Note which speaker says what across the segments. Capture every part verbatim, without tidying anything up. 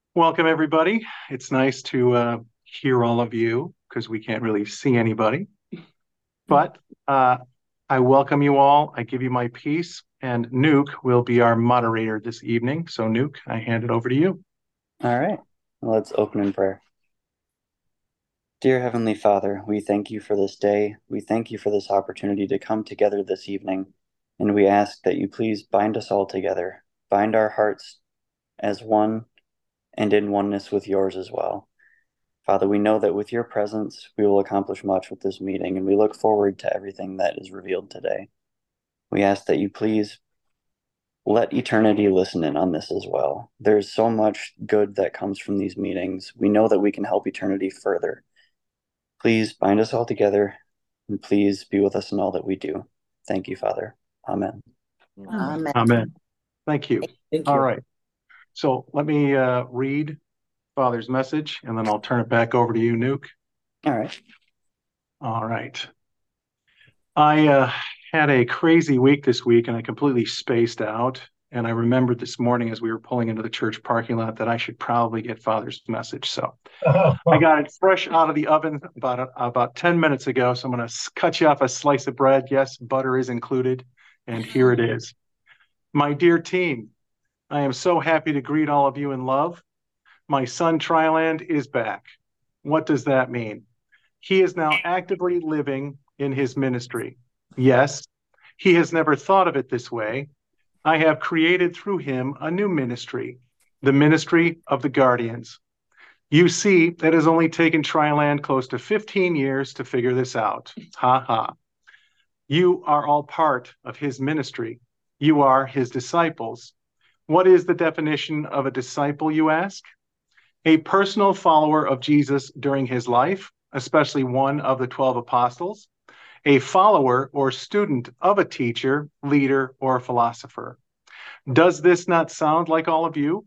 Speaker 1: Welcome, everybody. It's nice to uh, hear all of you because we can't really see anybody. But uh, I welcome you all. I give you my peace, and Nuke will be our moderator this evening. So, Nuke, I hand it over to you.
Speaker 2: All right, let's open in prayer. Dear Heavenly Father, we thank you for this day. We thank you for this opportunity to come together this evening, and we ask that you please bind us all together, bind our hearts as one and in oneness with yours as well. Father, we know that with your presence, we will accomplish much with this meeting, and we look forward to everything that is revealed today. We ask that you please let eternity listen in on this as well. There's so much good that comes from these meetings. We know that we can help eternity further. Please bind us all together, and please be with us in all that we do. Thank you, Father. Amen.
Speaker 3: Amen.
Speaker 1: Amen. Thank you.
Speaker 3: Thank
Speaker 1: All
Speaker 3: you.
Speaker 1: right. So, let me uh, read Father's message, and then I'll turn it back over to you, Nuke.
Speaker 2: All right.
Speaker 1: All right. I uh, had a crazy week this week and I completely spaced out. And I remembered this morning as we were pulling into the church parking lot that I should probably get Father's message. So I got it fresh out of the oven about about ten minutes ago. So I'm going to cut you off a slice of bread. Yes, butter is included. And here it is. My dear team, I am so happy to greet all of you in love. My son Tryland is back. What does that mean? He is now actively living in his ministry. Yes, he has never thought of it this way. I have created through him a new ministry, the ministry of the Guardians. You see, that has only taken Triland close to fifteen years to figure this out. Ha ha. You are all part of his ministry. You are his disciples. What is the definition of a disciple, you ask? A personal follower of Jesus during his life, especially one of the twelve apostles, a follower or student of a teacher, leader, or philosopher. Does this not sound like all of you?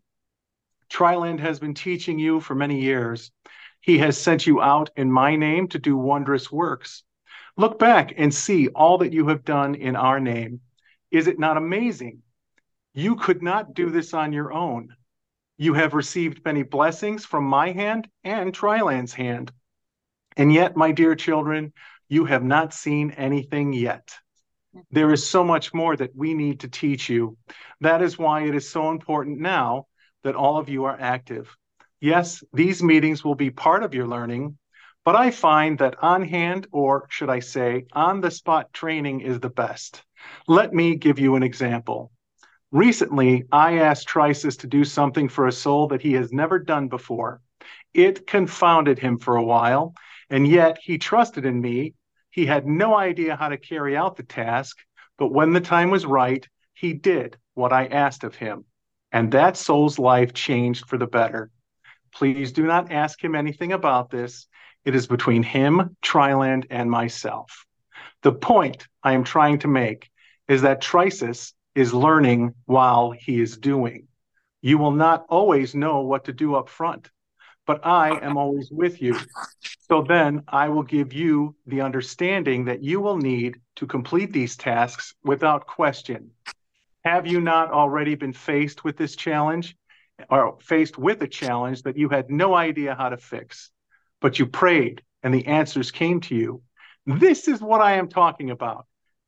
Speaker 1: Triland has been teaching you for many years. He has sent you out in my name to do wondrous works. Look back and see all that you have done in our name. Is it not amazing? You could not do this on your own. You have received many blessings from my hand and Triland's hand. And yet, my dear children, you have not seen anything yet. There is so much more that we need to teach you. That is why it is so important now that all of you are active. Yes, these meetings will be part of your learning, but I find that on hand, or should I say, on the spot training is the best. Let me give you an example. Recently, I asked Trisus to do something for a soul that he has never done before. It confounded him for a while, and yet he trusted in me. He had no idea how to carry out the task, but when the time was right, he did what I asked of him. And that soul's life changed for the better. Please do not ask him anything about this. It is between him, Triland, and myself. The point I am trying to make is that Trisus is learning while he is doing. You will not always know what to do up front, but I am always with you. So then I will give you the understanding that you will need to complete these tasks without question. Have you not already been faced with this challenge or faced with a challenge that you had no idea how to fix, but you prayed and the answers came to you? This is what I am talking about.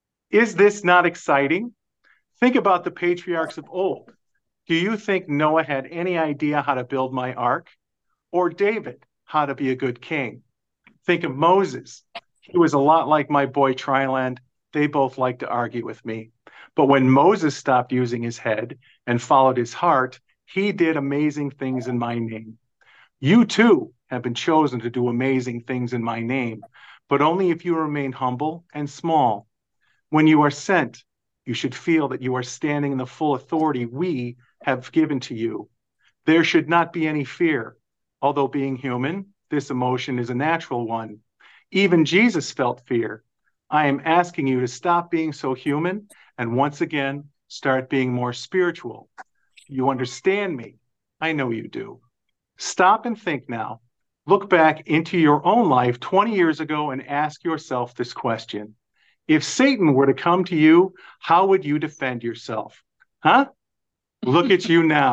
Speaker 1: Is this not exciting? Think about the patriarchs of old. Do you think Noah had any idea how to build my ark? Or David, how to be a good king? Think of Moses. He was a lot like my boy Triland. They both like to argue with me. But when Moses stopped using his head and followed his heart, he did amazing things in my name. You too have been chosen to do amazing things in my name, but only if you remain humble and small. When you are sent, you should feel that you are standing in the full authority we have given to you. There should not be any fear. Although being human, this emotion is a natural one. Even Jesus felt fear. I am asking you to stop being so human and once again, start being more spiritual. You understand me. I know you do. Stop and think now. Look back into your own life twenty years ago and ask yourself this question. If Satan were to come to you, how would you defend yourself? Huh? Look at you now.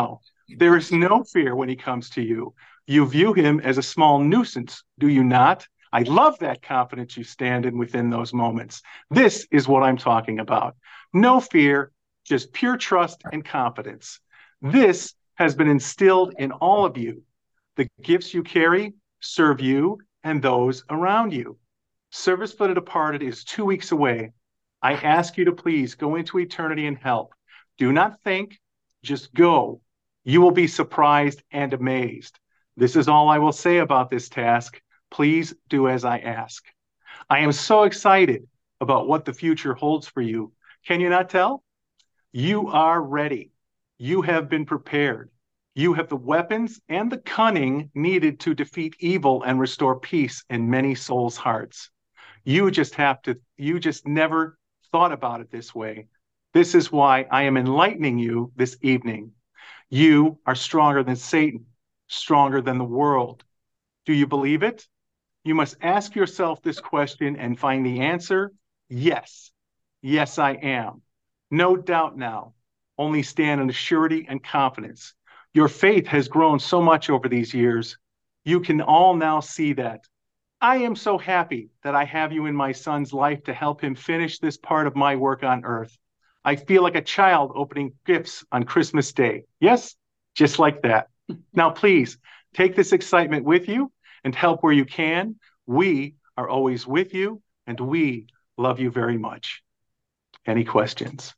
Speaker 1: There is no fear when he comes to you. You view him as a small nuisance, do you not? I love that confidence you stand in within those moments. This is what I'm talking about. No fear, just pure trust and confidence. This has been instilled in all of you. The gifts you carry serve you and those around you. Service Split It Apart is two weeks away. I ask you to please go into eternity and help. Do not think, just go. You will be surprised and amazed. This is all I will say about this task. Please do as I ask. I am so excited about what the future holds for you. Can you not tell? You are ready. You have been prepared. You have the weapons and the cunning needed to defeat evil and restore peace in many souls' hearts. You just have to, you just never thought about it this way. This is why I am enlightening you this evening. You are stronger than Satan, stronger than the world. Do you believe it? You must ask yourself this question and find the answer. Yes. Yes, I am. No doubt now. Only stand in surety and confidence. Your faith has grown so much over these years. You can all now see that. I am so happy that I have you in my son's life to help him finish this part of my work on earth. I feel like a child opening gifts on Christmas Day. Yes, just like that. Now, please take this excitement with you and help where you can. We are always with you, and we love you very much. Any questions?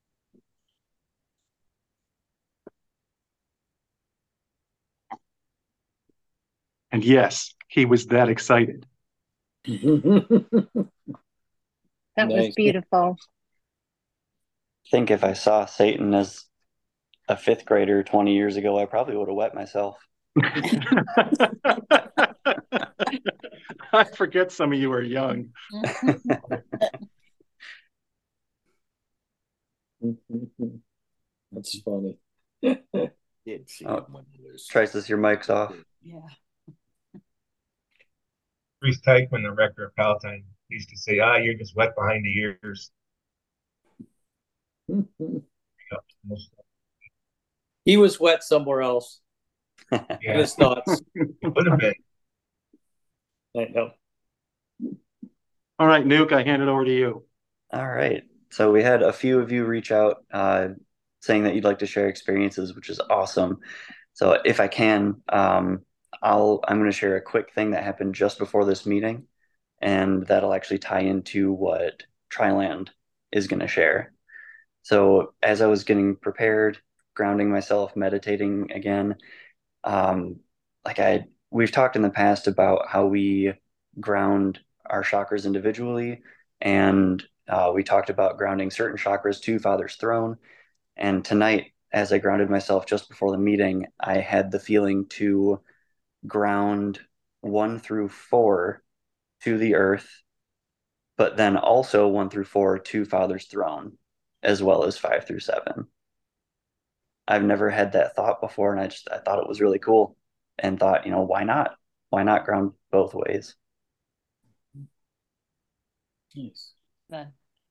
Speaker 1: And yes, he was that excited.
Speaker 3: That
Speaker 4: Nice.
Speaker 3: was beautiful.
Speaker 2: I think if I saw Satan as a fifth grader twenty years ago, I probably would have wet myself.
Speaker 1: I forget some of you are young.
Speaker 4: That's funny.
Speaker 5: Did see
Speaker 2: Oh,
Speaker 5: him when he was.
Speaker 2: Trices, your mic's off.
Speaker 3: Yeah.
Speaker 6: Bruce Teichman, the rector of Palatine, used to say, ah, you're just wet behind the ears.
Speaker 4: He was wet somewhere else.
Speaker 6: Yeah,
Speaker 4: His thoughts.
Speaker 6: it would have been.
Speaker 4: I know.
Speaker 1: All right, Nuke, I hand it over to you.
Speaker 2: All right. So we had a few of you reach out uh, saying that you'd like to share experiences, which is awesome. So if I can, um, I'll I'm going to share a quick thing that happened just before this meeting, and that'll actually tie into what Triland is going to share. So as I was getting prepared, grounding myself, meditating again, um, like I we've talked in the past about how we ground our chakras individually, and uh, we talked about grounding certain chakras to Father's throne. And tonight, as I grounded myself just before the meeting, I had the feeling to ground one through four to the earth, but then also one through four to Father's throne, as well as five through seven. I've never had that thought before, and I just I thought it was really cool, and thought, you know, why not? Why not ground both ways?
Speaker 4: Nice.
Speaker 3: The-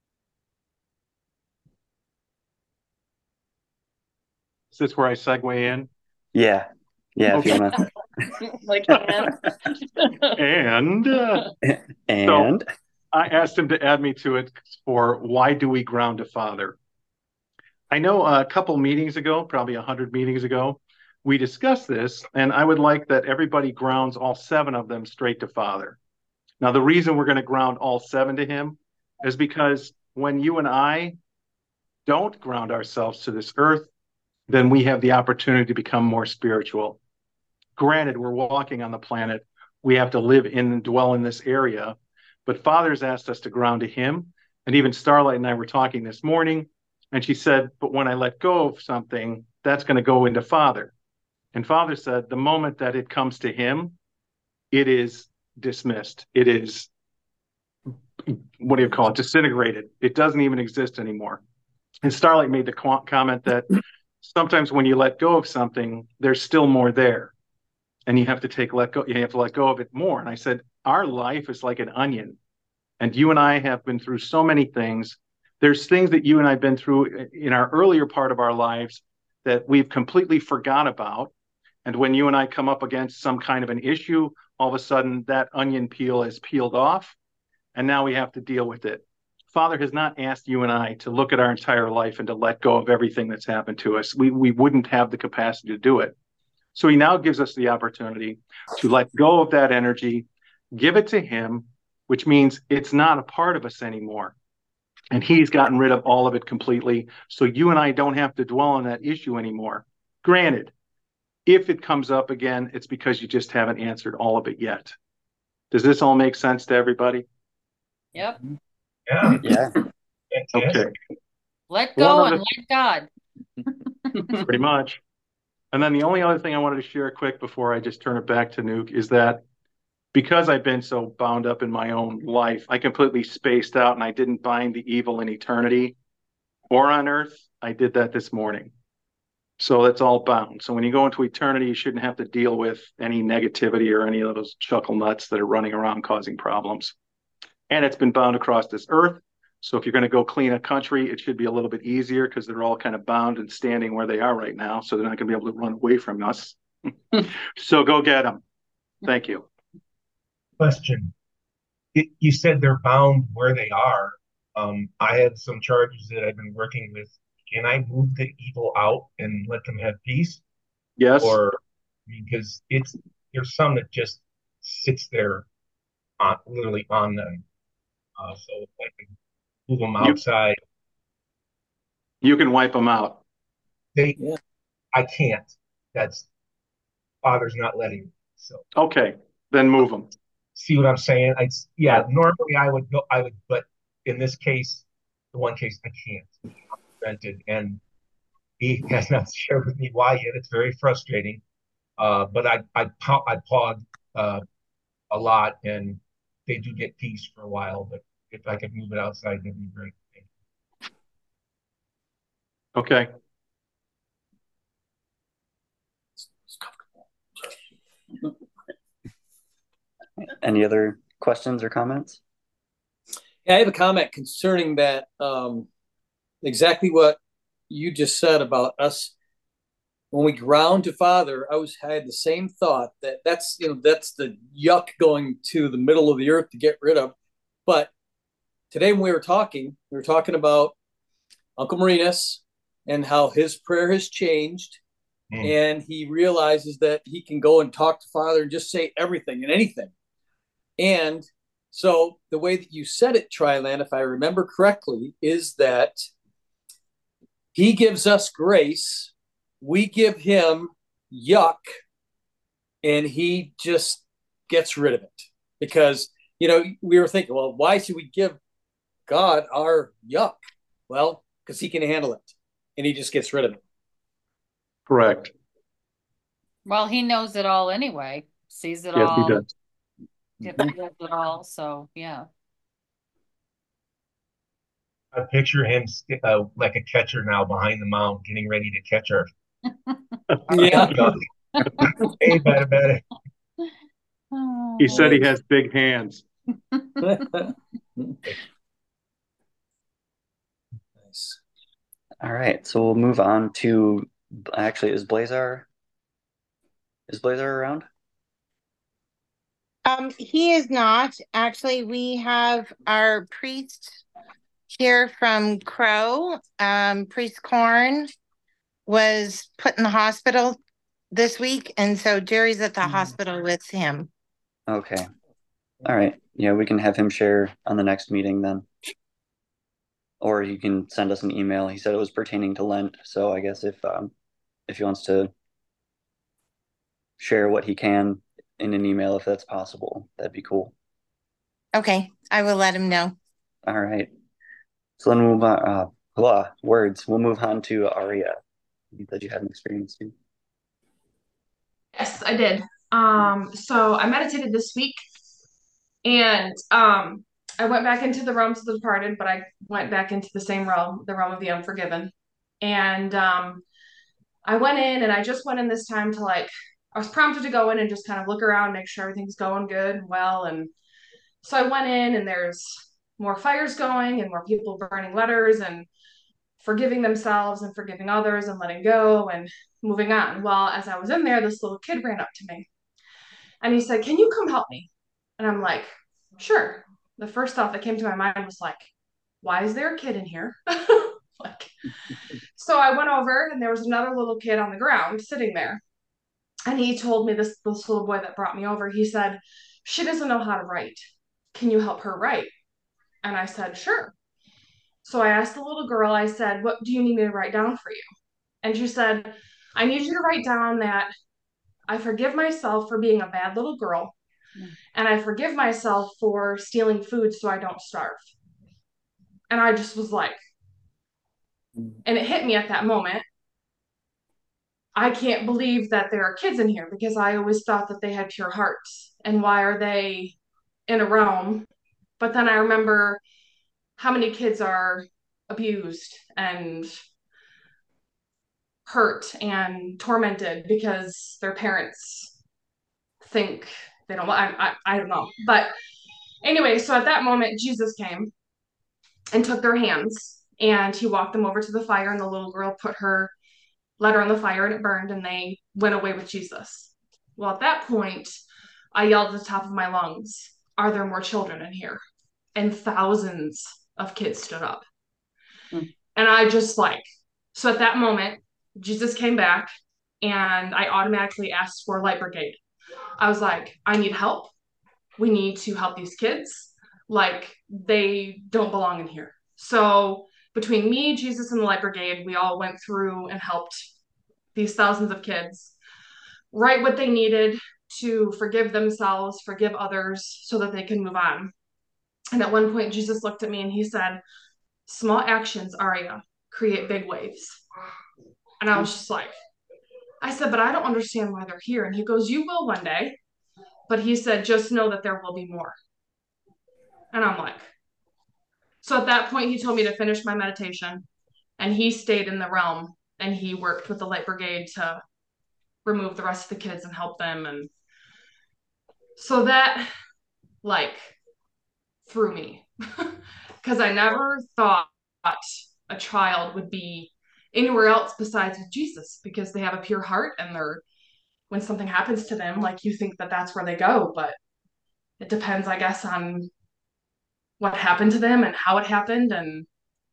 Speaker 1: Is this where I segue in?
Speaker 2: Yeah, yeah. If you
Speaker 1: Okay.
Speaker 2: wanna,
Speaker 3: like, and
Speaker 1: And uh,
Speaker 2: and
Speaker 1: I asked him to add me to it for why do we ground a father? I know a couple meetings ago, probably a hundred meetings ago, we discussed this, and I would like that everybody grounds all seven of them straight to Father. Now, the reason we're going to ground all seven to him is because when you and I don't ground ourselves to this earth, then we have the opportunity to become more spiritual. Granted, we're walking on the planet. We have to live in and dwell in this area, but Father's asked us to ground to him. And even Starlight and I were talking this morning, and she said, but when I let go of something, that's going to go into Father. And Father said, the moment that it comes to him, it is dismissed. It is, what do you call it, disintegrated. It doesn't even exist anymore. And Starlight made the co- comment that sometimes when you let go of something, there's still more there. And you have to take let go, you have to let go of it more. And I said, our life is like an onion. And you and I have been through so many things. There's things that you and I have been through in our earlier part of our lives that we've completely forgot about. And when you and I come up against some kind of an issue, all of a sudden that onion peel is peeled off, and now we have to deal with it. Father has not asked you and I to look at our entire life and to let go of everything that's happened to us. We, we wouldn't have the capacity to do it. So he now gives us the opportunity to let go of that energy, give it to him, which means it's not a part of us anymore. And he's gotten rid of all of it completely. So you and I don't have to dwell on that issue anymore. Granted, if it comes up again, it's because you just haven't answered all of it yet. Does this all make sense to everybody?
Speaker 3: Yep.
Speaker 6: Yeah.
Speaker 2: Yeah.
Speaker 6: Fantastic.
Speaker 1: Okay,
Speaker 3: Let
Speaker 1: One
Speaker 3: go
Speaker 1: of
Speaker 3: and let God.
Speaker 1: pretty much. And then the only other thing I wanted to share quick before I just turn it back to Nuke is that because I've been so bound up in my own life, I completely spaced out and I didn't bind the evil in eternity or on earth. I did that this morning. So that's all bound. So when you go into eternity, you shouldn't have to deal with any negativity or any of those chuckle nuts that are running around causing problems. And it's been bound across this earth. So if you're going to go clean a country, it should be a little bit easier because they're all kind of bound and standing where they are right now. So they're not going to be able to run away from us. So go get them. Thank you.
Speaker 6: Question. It, you said they're bound where they are. Um, I have some charges that I've been working with. Can I move the evil out and let them have peace?
Speaker 1: Yes.
Speaker 6: Or because it's there's some that just sits there on literally on them. Uh, so if I can move them
Speaker 1: You-
Speaker 6: outside,
Speaker 1: You can wipe them out.
Speaker 6: they
Speaker 4: Yeah.
Speaker 6: I can't. That's Father's not letting me. So
Speaker 1: Okay, then move them.
Speaker 6: see what I'm saying? I yeah,
Speaker 1: Yeah.
Speaker 6: normally I would go I would, but in this case, the one case I can't. I'm prevented, and he has not shared with me why yet. It's very frustrating. Uh, but I I paw- I pawed uh, a lot, and they do get peace for a while. But if I could move it outside, that'd be great.
Speaker 1: Okay.
Speaker 4: It's comfortable.
Speaker 2: Any other questions or comments?
Speaker 4: Yeah, I have a comment concerning that. Um, exactly what you just said about us when we ground to Father. I was had the same thought that that's you know that's the yuck going to the middle of the earth to get rid of. But today when we were talking, we were talking about Uncle Marinus and how his prayer has changed,
Speaker 6: Mm.
Speaker 4: and he realizes that he can go and talk to Father and just say everything and anything. And so the way that you said it, Triland, if I remember correctly, is that he gives us grace, we give him yuck, and he just gets rid of it. Because, you know, we were thinking, well, why should we give God our yuck? Well, because he can handle it, and he just gets rid of it.
Speaker 1: Correct.
Speaker 3: Well, he knows it all anyway. Sees it
Speaker 1: Yes, he
Speaker 3: all.
Speaker 1: does.
Speaker 3: Feels it all. So yeah.
Speaker 6: I picture him st- uh, like a catcher now behind the mound, getting ready to catch our.
Speaker 4: Yeah.
Speaker 6: Hey, better, better.
Speaker 1: He said he
Speaker 3: Oh.
Speaker 1: has big hands.
Speaker 4: Nice.
Speaker 2: All right, so we'll move on to actually is Blazar is Blazar around?
Speaker 7: Um, he is not. Actually, we have our priest here from Crow. Um, Priest Corn was put in the hospital this week, and so Jerry's at the hospital with him.
Speaker 2: Okay. All right. Yeah, we can have him share on the next meeting then. Or you can send us an email. He said it was pertaining to Lent, so I guess if um if he wants to share what he can in an email, if that's possible, that'd be cool.
Speaker 7: Okay, I will let him know.
Speaker 2: All right. So then we'll move on. Uh, blah, words. We'll move on to Aria. You said you had an experience too.
Speaker 8: Yes, I did. Um, so I meditated this week, and um, I went back into the realms of the departed, but I went back into the same realm, the realm of the unforgiven. And um, I went in, and I just went in this time to like, I was prompted to go in and just kind of look around, make sure everything's going good and well. And so I went in, and there's more fires going and more people burning letters, and forgiving themselves and forgiving others and letting go and moving on. Well, as I was in there, this little kid ran up to me and he said, "Can you come help me?" And I'm like, "Sure." The first thought that came to my mind was like, "Why is there a kid in here?" Like, so I went over and there was another little kid on the ground sitting there. And he told me, this, this little boy that brought me over, he said, "She doesn't know how to write. Can you help her write?" And I said, "Sure." So I asked the little girl, I said, "What do you need me to write down for you?" And she said, "I need you to write down that I forgive myself for being a bad little girl, and I forgive myself for stealing food so I don't starve." And I just was like, and it hit me at that moment. I can't believe that there are kids in here because I always thought that they had pure hearts. And why are they in a realm? But then I remember how many kids are abused and hurt and tormented because their parents think they don't. I, I, I don't know. But anyway, so at that moment, Jesus came and took their hands and he walked them over to the fire, and the little girl put her letter on the fire and it burned, and they went away with Jesus. Well, at that point, I yelled at the top of my lungs, "Are there more children in here?" And thousands of kids stood up. Mm. And I just like, so at that moment, Jesus came back and I automatically asked for Light Brigade. I was like, "I need help. We need to help these kids. Like, they don't belong in here." So between me, Jesus, and the Light Brigade, we all went through and helped these thousands of kids write what they needed to forgive themselves, forgive others, so that they can move on. And at one point, Jesus looked at me and he said, "Small actions, Aria, create big waves." And I was just like, I said, "But I don't understand why they're here." And he goes, "You will one day." But he said, "Just know that there will be more." And I'm like, so at that point, he told me to finish my meditation, and he stayed in the realm and he worked with the Light Brigade to remove the rest of the kids and help them. And so that, like, threw me because I never thought a child would be anywhere else besides with Jesus, because they have a pure heart and they're, when something happens to them, like, you think that that's where they go, but it depends, I guess, on what happened to them and how it happened. And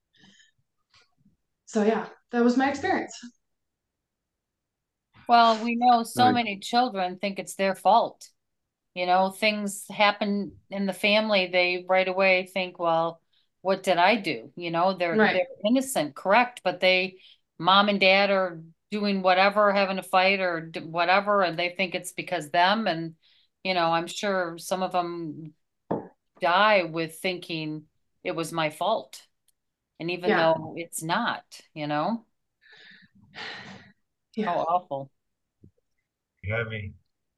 Speaker 8: so, yeah, that was my experience.
Speaker 3: Well, we know so
Speaker 2: Right.
Speaker 3: many children think it's their fault. You know, things happen in the family, they right away think, well, what did I do? You know, they're
Speaker 8: Right.
Speaker 3: they're innocent, correct, but they, mom and dad are doing whatever, having a fight or d- whatever, and they think it's because them. And you know, I'm sure some of them die with thinking it was my fault, and even
Speaker 8: Yeah.
Speaker 3: though it's not, you know,
Speaker 8: Yeah.
Speaker 3: how awful.
Speaker 6: Yeah, I mean,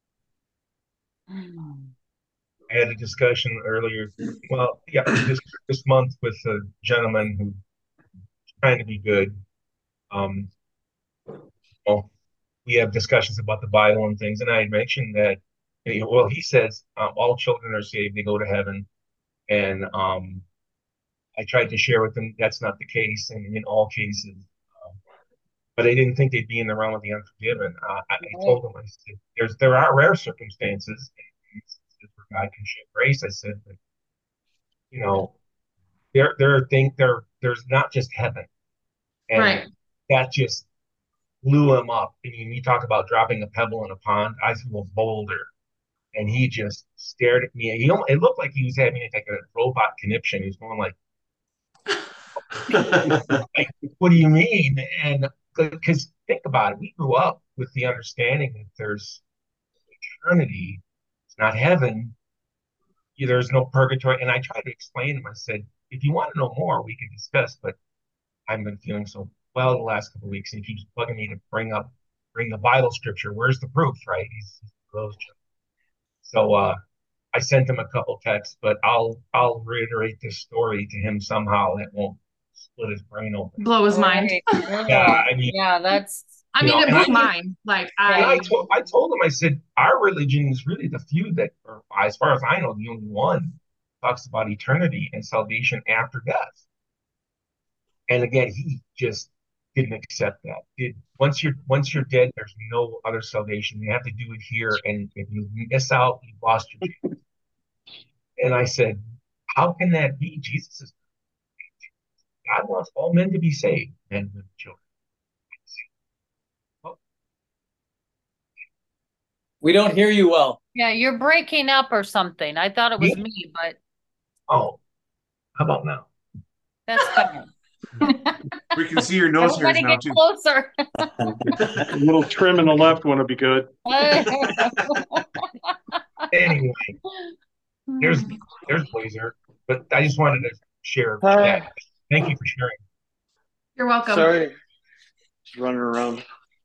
Speaker 3: Mm.
Speaker 6: I had a discussion earlier. Well, yeah, this this month with a gentleman who's trying to be good. Um, well, we have discussions about the Bible and things, and I had mentioned that. You know, well, he says um, all children are saved; they go to heaven, and um, I tried to share with him that's not the case, and in all cases. Um, but I didn't think they'd be in the realm of the unforgiven. Uh, I, I
Speaker 3: Right.
Speaker 6: told him, I said, "There's there are rare circumstances where God can show grace." I said, "But you know, there there are things there there's not just heaven, and
Speaker 8: Right.
Speaker 6: that just blew him up. I mean, you talk about dropping a pebble in a pond. I threw a boulder, and he just stared at me. He almost, it looked like he was having like a robot conniption. He was going like, like, "What do you mean?" And because think about it, we grew up with the understanding that there's eternity, it's not heaven. There's no purgatory. And I tried to explain to him. I said, "If you want to know more, we can discuss." But I've been feeling so well the last couple of weeks, and he keeps bugging me to bring up bring the Bible scripture. Where's the proof, right? He's, he's closed. So uh, I sent him a couple texts, but I'll I'll reiterate this story to him somehow that won't split his brain open.
Speaker 8: Blow his mind.
Speaker 3: Right.
Speaker 6: Yeah,
Speaker 3: Yeah.
Speaker 6: I mean,
Speaker 3: Yeah, that's
Speaker 8: I
Speaker 6: you
Speaker 8: mean,
Speaker 6: know,
Speaker 8: it
Speaker 6: and I
Speaker 8: blew
Speaker 6: did,
Speaker 8: mine. Like,
Speaker 6: and I
Speaker 8: I,
Speaker 6: told I told him, I said, our religion is really the few that, or as far as I know, the only one talks about eternity and salvation after death. And again, he just didn't accept that. It, once you're once you're dead, there's no other salvation. You have to do it here, and if you miss out, you've lost your chance. And I said, how can that be? Jesus is God wants all men to be saved, men, women, children.
Speaker 4: We don't hear you well.
Speaker 3: Yeah, you're breaking up or something. I thought it was
Speaker 6: Me?
Speaker 3: me, but
Speaker 6: Oh, how about now?
Speaker 3: that's better.
Speaker 5: We can see your nose hairs
Speaker 3: Everybody
Speaker 5: now
Speaker 3: get
Speaker 5: too.
Speaker 3: closer.
Speaker 1: A little trim in the left one would be good.
Speaker 6: Anyway, there's there's Blazer, but I just wanted to share that. Thank you for sharing.
Speaker 8: You're welcome.
Speaker 5: Sorry, just running around.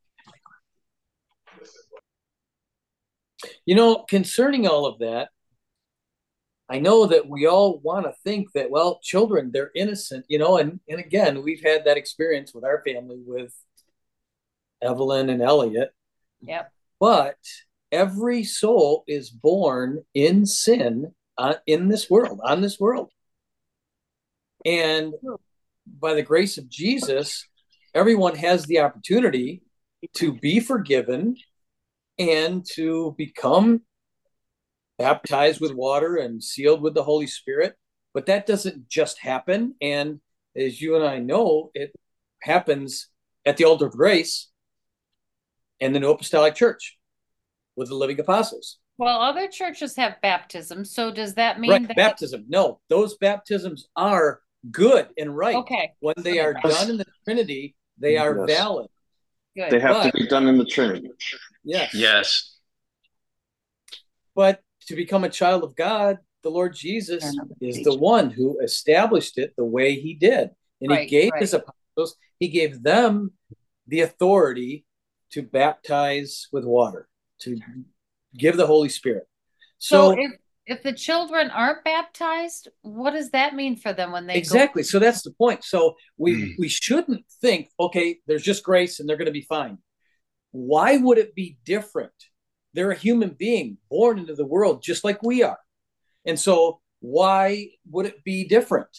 Speaker 4: You know, concerning all of that, I know that we all want to think that, well, children, they're innocent, you know, and, and again, we've had that experience with our family with Evelyn and Elliot.
Speaker 3: Yep.
Speaker 4: But every soul is born in sin uh, in this world, on this world. And by the grace of Jesus, everyone has the opportunity to be forgiven and to become baptized with water and sealed with the Holy Spirit. But that doesn't just happen. And as you and I know, it happens at the altar of grace and the New Apostolic Church with the living apostles.
Speaker 3: Well, other churches have baptism. So does that mean
Speaker 4: Right,
Speaker 3: that
Speaker 4: baptism. No, those baptisms are good and right.
Speaker 3: Okay.
Speaker 4: When they are done in the Trinity, they are
Speaker 5: Yes.
Speaker 4: valid.
Speaker 3: Good.
Speaker 5: They have
Speaker 4: But-
Speaker 5: to be done in the Trinity.
Speaker 4: Yes.
Speaker 9: Yes.
Speaker 4: But to become a child of God, the Lord Jesus is the one who established it the way he did. And
Speaker 3: Right,
Speaker 4: he gave
Speaker 3: right.
Speaker 4: his apostles, he gave them the authority to baptize with water, to give the Holy Spirit.
Speaker 3: So,
Speaker 4: So,
Speaker 3: if if the children aren't baptized, what does that mean for them when they
Speaker 4: exactly.
Speaker 3: go?
Speaker 4: So that's the point. So we
Speaker 9: Mm.
Speaker 4: we shouldn't think, okay, there's just grace and they're going to be fine. Why would it be different? They're a human being born into the world just like we are. And so why would it be different?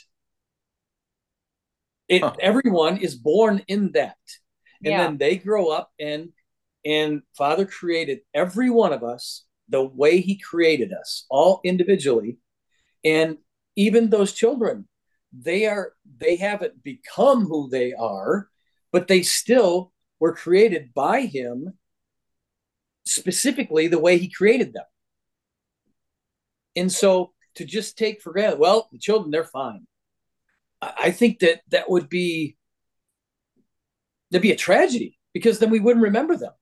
Speaker 4: It,
Speaker 9: Huh.
Speaker 4: Everyone is born in that. And
Speaker 3: Yeah.
Speaker 4: then they grow up and and Father created every one of us the way he created us, all individually. And even those children, they are they haven't become who they are, but they still were created by him specifically the way he created them. And so to just take for granted, well, the children, they're fine. I I think that that would be that'd be a tragedy because then we wouldn't remember them.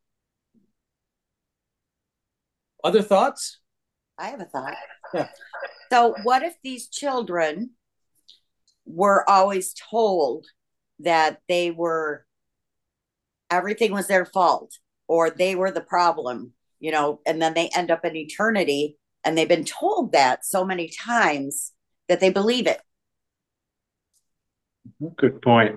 Speaker 4: Other thoughts?
Speaker 10: I have a thought.
Speaker 4: Yeah.
Speaker 10: So, what if these children were always told that they were, everything was their fault or they were the problem, you know, and then they end up in eternity and they've been told that so many times that they believe it?
Speaker 1: Good point.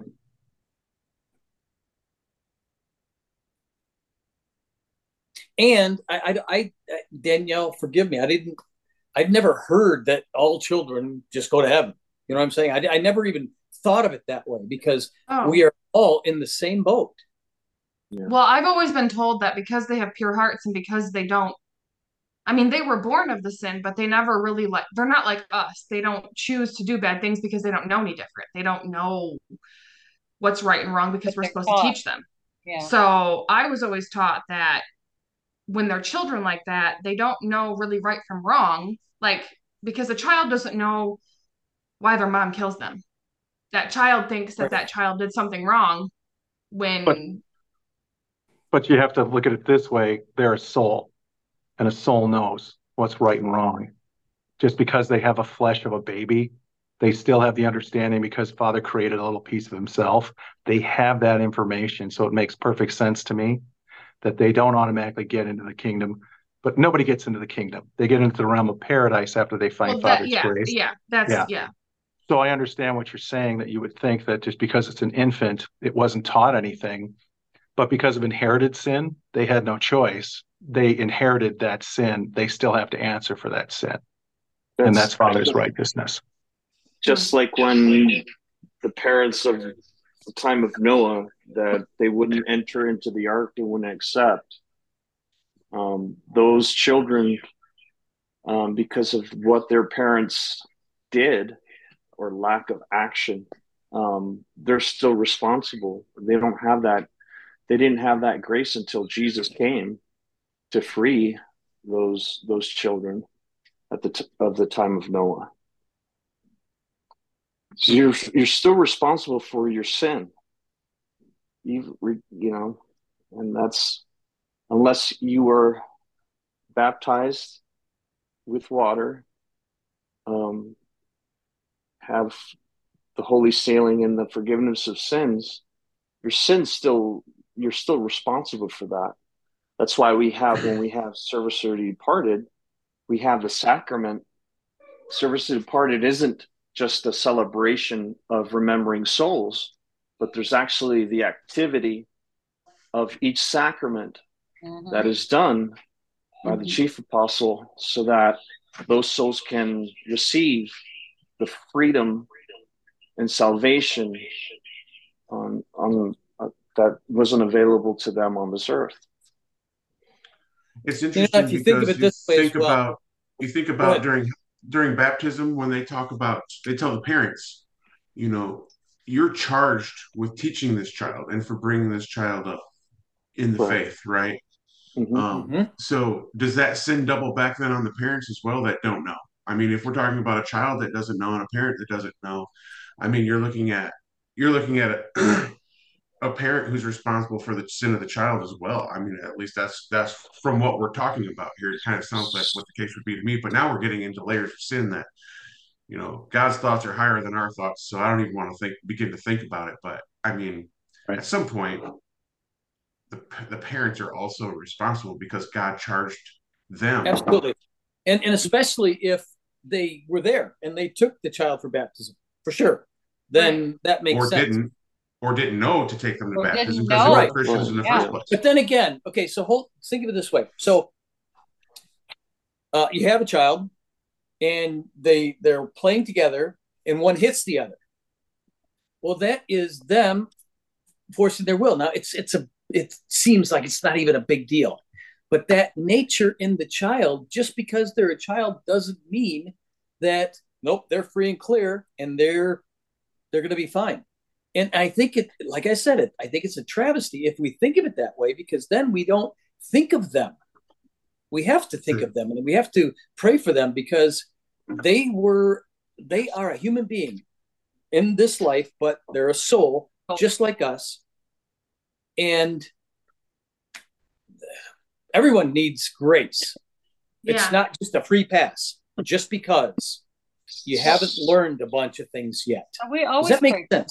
Speaker 4: And I, I, I, Danielle, forgive me, I didn't, I'd never heard that all children just go to heaven. You know what I'm saying? I, I never even thought of it that way because
Speaker 8: Oh.
Speaker 4: we are all in the same boat.
Speaker 8: Well, I've always been told that because they have pure hearts and because they don't, I mean, they were born of the sin, but they never really like, they're not like us. They don't choose to do bad things because they don't know any different. They don't know what's right and wrong because
Speaker 3: But
Speaker 8: we're
Speaker 3: they're
Speaker 8: supposed
Speaker 3: taught.
Speaker 8: to teach them.
Speaker 3: Yeah.
Speaker 8: So I was always taught that when they're children like that, they don't know really right from wrong. Like, because a child doesn't know why their mom kills them. That child thinks that
Speaker 4: Right.
Speaker 8: that child did something wrong when
Speaker 1: But- But you have to look at it this way. They're a soul, and a soul knows what's right and wrong. Just because they have a flesh of a baby, they still have the understanding because Father created a little piece of himself. They have that information. So it makes perfect sense to me that they don't automatically get into the kingdom, but nobody gets into the kingdom. They get into the realm of paradise after they find
Speaker 8: well, that,
Speaker 1: Father's
Speaker 8: yeah,
Speaker 1: grace.
Speaker 8: yeah, that's
Speaker 1: Yeah.
Speaker 8: yeah.
Speaker 1: So I understand what you're saying, that you would think that just because it's an infant, it wasn't taught anything. But because of inherited sin, they had no choice. They inherited that sin. They still have to answer for that sin. And that's Father's righteousness.
Speaker 5: Just like when the parents of the time of Noah, that they wouldn't enter into the ark, they wouldn't accept. Um, those children, um, because of what their parents did or lack of action, um, they're still responsible. They don't have that. They didn't have that grace until Jesus came to free those those children at the t- of the time of Noah. So you're you're still responsible for your sin. You you know, and that's unless you were baptized with water, um, have the holy sealing and the forgiveness of sins, your sins still you're still responsible for that. That's why we have when we have service of the departed, we have the sacrament. Service of the departed isn't just a celebration of remembering souls, but there's actually the activity of each sacrament mm-hmm. that is done by mm-hmm. the chief apostle, so that those souls can receive the freedom and salvation on on uh, that wasn't available to them on this earth.
Speaker 9: It's interesting
Speaker 4: yeah, if you
Speaker 9: because
Speaker 4: think of it this
Speaker 9: you
Speaker 4: way
Speaker 9: think
Speaker 4: as well.
Speaker 9: about you think about during during baptism when they talk about they tell the parents, you know, you're charged with teaching this child and for bringing this child up in the right. faith, right? Mm-hmm. Um, mm-hmm. So does that sin double back then on the parents as well that don't know? I mean, if we're talking about a child that doesn't know and a parent that doesn't know, I mean, you're looking at you're looking at a, a parent who's responsible for the sin of the child as well. I mean, at least that's that's from what we're talking about here. It kind of sounds like what the case would be to me. But now we're getting into layers of sin that, you know, God's thoughts are higher than our thoughts. So I don't even want to think begin to think about it. But I mean, right. at some point, the the parents are also responsible because God charged them.
Speaker 4: Absolutely, and and especially if they were there and they took the child for baptism, for sure. Then right. that makes
Speaker 9: or
Speaker 4: sense.
Speaker 9: Didn't, or didn't know to take them to
Speaker 3: or
Speaker 9: baptism
Speaker 3: because
Speaker 9: they
Speaker 3: know.
Speaker 9: were Christians
Speaker 4: right.
Speaker 9: in the
Speaker 3: yeah.
Speaker 9: first place.
Speaker 4: But then again, okay, so hold, think of it this way. So uh, you have a child and they they're playing together and one hits the other. Well, that is them forcing their will. Now it's it's a it seems like it's not even a big deal. But that nature in the child, just because they're a child doesn't mean that nope, they're free and clear and they're they're going to be fine. And I think it, like I said, it, I think it's a travesty if we think of it that way, because then we don't think of them. We have to think of them and we have to pray for them because they were, they are a human being in this life, but they're a soul just like us. And everyone needs grace. Yeah. It's not just a free pass just because you haven't learned a bunch of things yet.
Speaker 3: We always
Speaker 4: Does that make sense?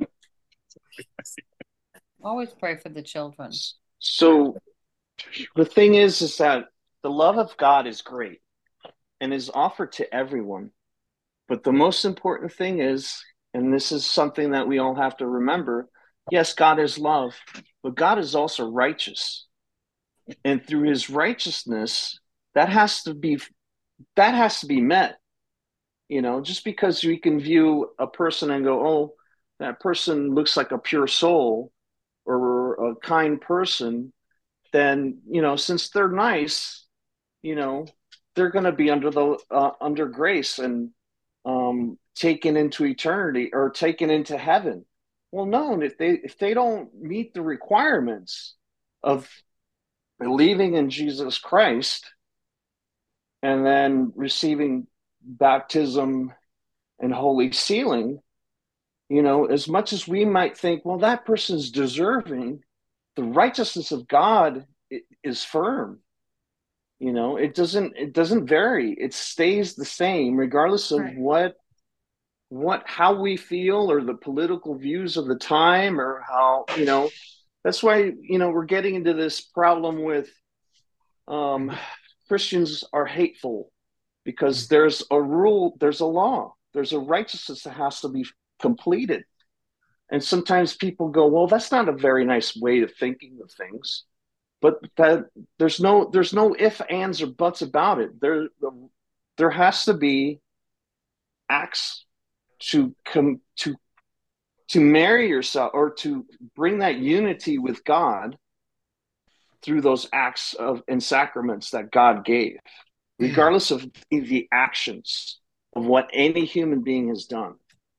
Speaker 3: Always pray for the children.
Speaker 5: So the thing is, is that the love of God is great and is offered to everyone. But the most important thing is, and this is something that we all have to remember, yes, God is love, but God is also righteous. And through his righteousness, that has to be that has to be met. You know, just because we can view a person and go, oh, that person looks like a pure soul or a kind person, then, you know, since they're nice, you know, they're going to be under the uh, under grace and um, taken into eternity or taken into heaven. Well, no, if they if they don't meet the requirements of believing in Jesus Christ and then receiving baptism and holy sealing, you know, as much as we might think, well, that person's deserving, the righteousness of God is firm. You know, it doesn't it doesn't vary. It stays the same regardless of right. what what how we feel or the political views of the time or how, you know, that's why, you know, we're getting into this problem with um, Christians are hateful because there's a rule, there's a law, there's a righteousness that has to be completed. And sometimes people go, well, that's not a very nice way of thinking of things. But that there's no there's no ifs, ands, or buts about it. There there has to be acts to come to to marry yourself or to bring that unity with God through those acts of and sacraments that God gave, regardless of the actions of what any human being has done.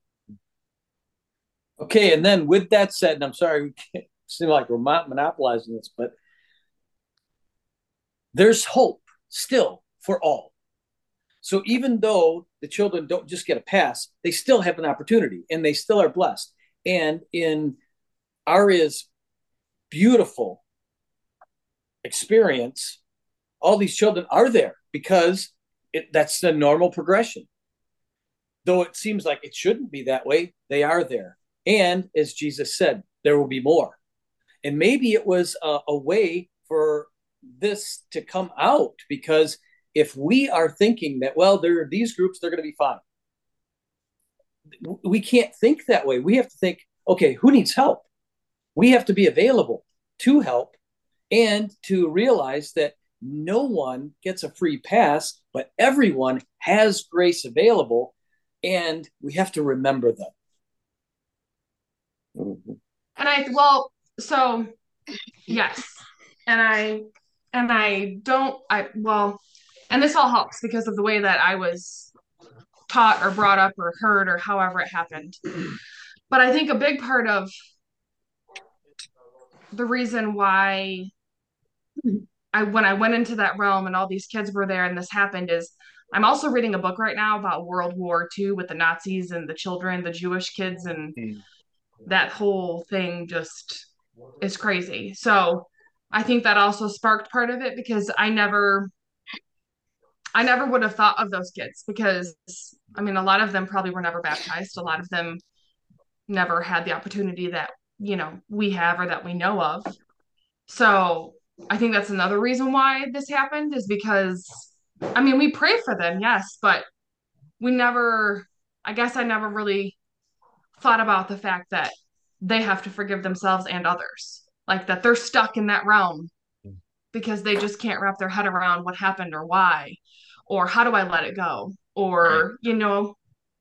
Speaker 4: Okay, and then with that said, and I'm sorry, we can't seem like we're monopolizing this, but there's hope still for all. So even though the children don't just get a pass, they still have an opportunity and they still are blessed. And in Aria's beautiful experience, all these children are there because it, that's the normal progression. Though it seems like it shouldn't be that way, they are there. And as Jesus said, there will be more. And maybe it was a, a way for this to come out, because if we are thinking that, well, there are these groups, they're going to be fine. We can't think that way. We have to think, okay, who needs help? We have to be available to help and to realize that no one gets a free pass, but everyone has grace available, and we have to remember that.
Speaker 5: Mm-hmm.
Speaker 8: And I, well, so yes. And I, and I don't, I, well, and this all helps because of the way that I was taught or brought up or heard or however it happened. But I think a big part of the reason why I, when I went into that realm and all these kids were there and this happened is I'm also reading a book right now about World War Two with the Nazis and the children, the Jewish kids, and mm. that whole thing just is crazy. So I think that also sparked part of it, because I never, I never would have thought of those kids, because I mean, a lot of them probably were never baptized. A lot of them never had the opportunity that, you know, we have or that we know of. So I think that's another reason why this happened, is because, I mean, we pray for them, yes, but we never, I guess I never really thought about the fact that they have to forgive themselves and others, like that they're stuck in that realm because they just can't wrap their head around what happened or why, or how do I let it go, or, you know.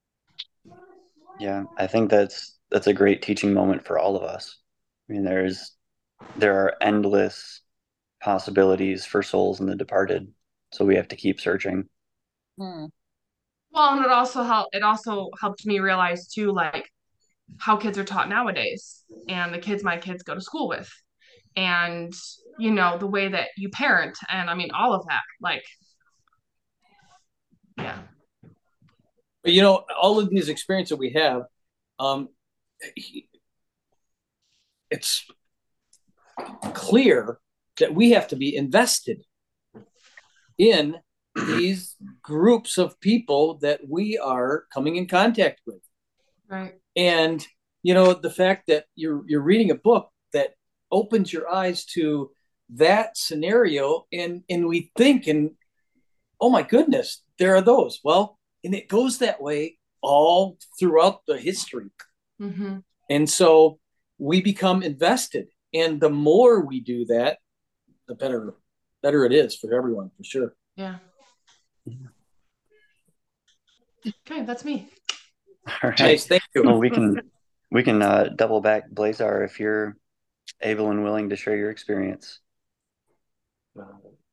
Speaker 2: Yeah, I think that's that's a great teaching moment for all of us. I mean, there's there are endless possibilities for souls in the departed, so we have to keep searching.
Speaker 8: Hmm. Well, and it also helped. It also helped me realize too, like how kids are taught nowadays, and the kids my kids go to school with, and you know the way that you parent, and I mean all of that. Like, yeah.
Speaker 4: But you know, all of these experiences that we have, um, it's clear that we have to be invested in these groups of people that we are coming in contact with.
Speaker 8: Right.
Speaker 4: And, you know, the fact that you're you're reading a book that opens your eyes to that scenario, and, and we think, and oh my goodness, there are those. Well, and it goes that way all throughout the history.
Speaker 8: Mm-hmm.
Speaker 4: And so we become invested. And the more we do that, the better better it is for everyone, for sure.
Speaker 8: Yeah. Okay, that's me.
Speaker 2: All right.
Speaker 4: Nice, thank you.
Speaker 2: Well, we can we can uh, double back, Blazar, if you're able and willing to share your experience.
Speaker 5: Uh,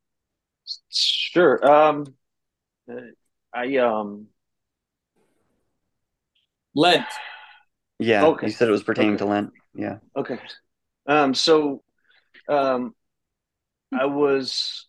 Speaker 5: sure. Um, I um.
Speaker 4: Lent.
Speaker 2: Yeah,
Speaker 5: okay.
Speaker 2: You said it was pertaining
Speaker 5: okay.
Speaker 2: to Lent. Yeah.
Speaker 5: Okay. Um. So, um, I was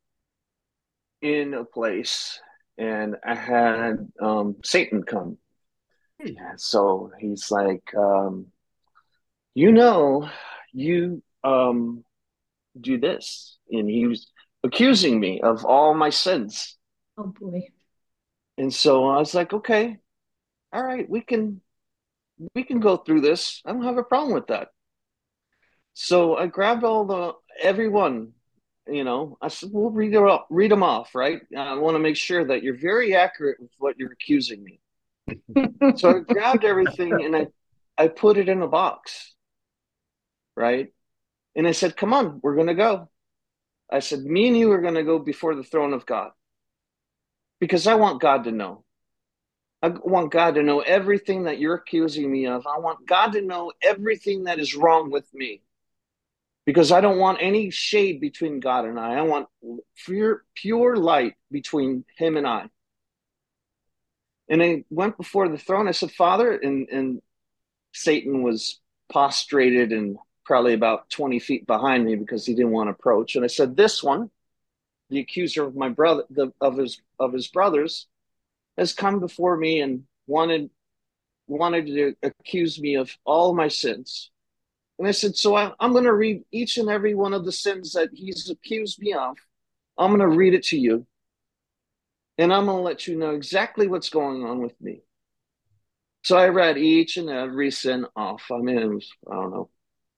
Speaker 5: in a place and I had um Satan come. And so he's like, um, you know, you um do this, and he was accusing me of all my sins.
Speaker 10: Oh boy.
Speaker 5: And so I was like, okay, all right, we can we can go through this. I don't have a problem with that. So I grabbed all the everyone, you know, I said, we'll read it up, read them off, right? I want to make sure that you're very accurate with what you're accusing me. So I grabbed everything and I I put it in a box, right? And I said, come on, we're gonna go. I said, me and you are gonna go before the throne of God. Because I want God to know. I want God to know everything that you're accusing me of. I want God to know everything that is wrong with me. Because I don't want any shade between God and I. I want pure, pure light between him and I. And I went before the throne. I said, Father, and, and Satan was prostrated and probably about twenty feet behind me because he didn't want to approach. And I said, this one, the accuser of my brother, the, of his of his brothers, has come before me and wanted wanted to accuse me of all my sins. And I said, so I, I'm going to read each and every one of the sins that he's accused me of. I'm going to read it to you. And I'm going to let you know exactly what's going on with me. So I read each and every sin off. I mean, it was, I don't know,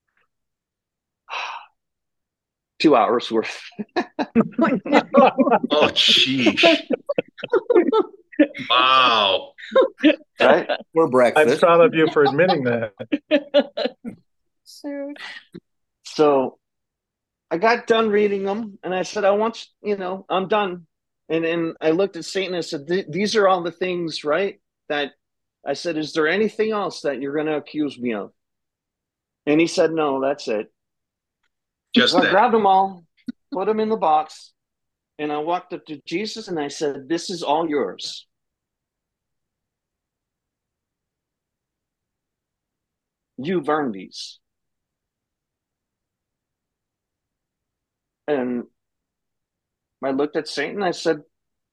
Speaker 5: two hours worth.
Speaker 11: Oh, sheesh. Wow.
Speaker 5: Right?
Speaker 12: For breakfast.
Speaker 1: I'm proud of you for admitting that.
Speaker 3: So,
Speaker 5: So I got done reading them and I said, I want, you know, I'm done. And and I looked at Satan and I said, these are all the things, right? That I said, is there anything else that you're going to accuse me of? And he said, no, that's it.
Speaker 11: Just
Speaker 5: So I
Speaker 11: that.
Speaker 5: grabbed them all, put them in the box, and I walked up to Jesus and I said, this is all yours. You've earned these. And I looked at Satan. I said,